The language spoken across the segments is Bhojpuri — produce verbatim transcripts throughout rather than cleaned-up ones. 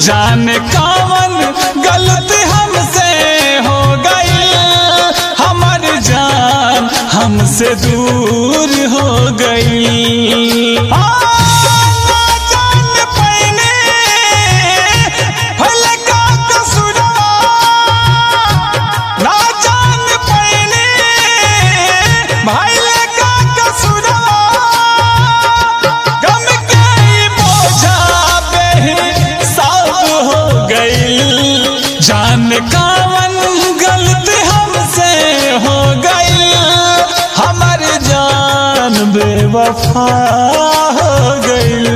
जाने कौन गलती हमसे हो गई, हमर जान हमसे दूर हो गई। ना जान पैने भले का कसूरवा, ना जान पैने भले का कसूरवा, गम के बोझा पे सब हो गई। जान कौन गलती हमसे हो गई, हमर जान बेवफा हो गई।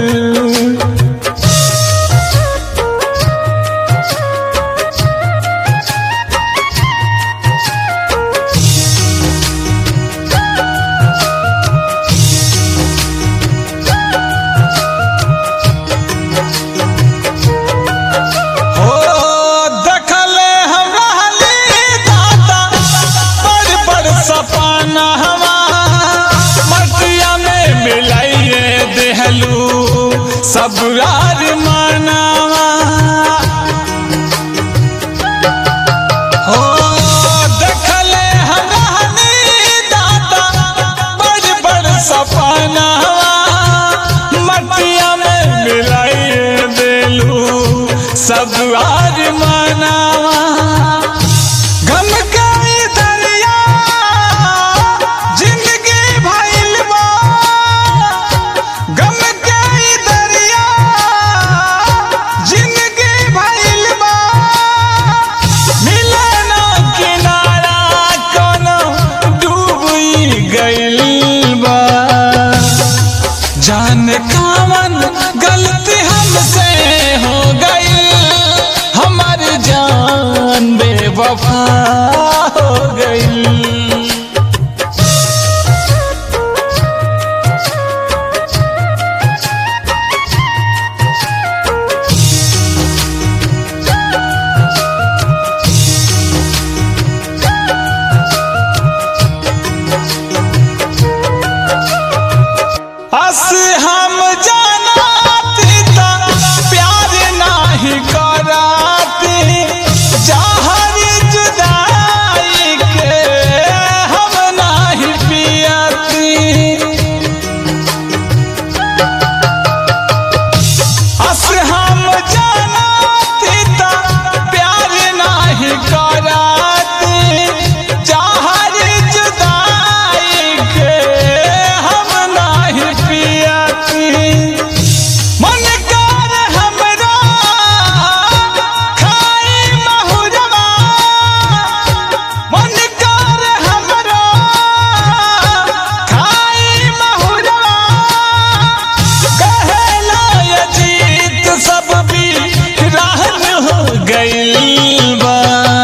सब यार मनावा हो देखले हमारी दादा बड़ बड़ सपनावा, मटिया में मिलाइए देलू सब यार मनावा। गम के दरिया जिंदगी भइल बा, गम जान कौन गलती हमसे हो गई, हमर जान बेवफा हो गई। अस हम जानाती ता प्यार नाही कराती, जहर जुदाई के हम नाही पियाती। अस हम जानाती ता प्यार नाही कराती, जहर जुदाई के हम नाही पियाती। मन कर हमरा खाई महुरवा, मन कर हमरा खाई महुरवा, कहला अजीत सब भी रहन हो गई बा।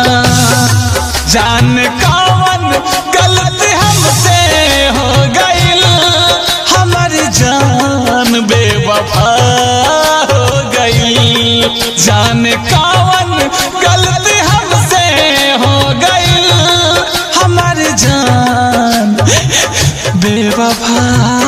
जान कौन गलती हमसे हो गई, हमर जान बेवफा हो गई। जान कौन गलती हमसे हो गई, हमर जान बेवफा